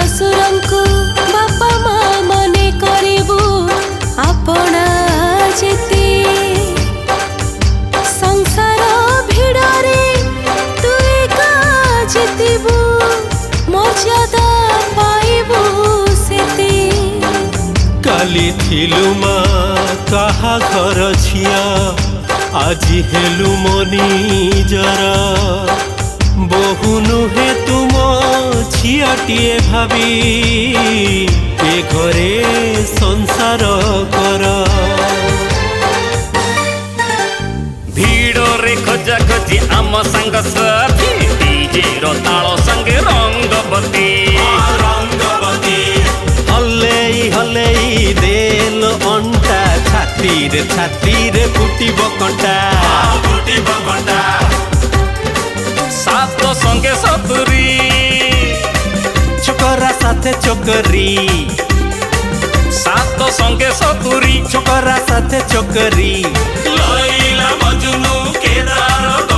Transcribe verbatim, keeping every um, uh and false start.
ससुरंकु बापा मा मने करिबु आपना जेते संसार भिड़रे तू एका जितिबु मर्यादा पाइबु सेते काली थिलु मा कहा घर छिया आजी हेलु मनी जरा बहु नुहे तुम छियाटिए भाभी ए घरे संसार कर भिड़ रे खोजा खोजी आम संग साथी डीजे रो ताल संगे रंगवती रंगवती हल्ले हल्ले देल अंटा छाती रे छाती रे फुटिब कंटा फुटिब कंटा सात संगे सतुरी छोकरा साथे चोकरी सात संगे सतुरी छोकरा साथे चोकरी लैला मजनू केदार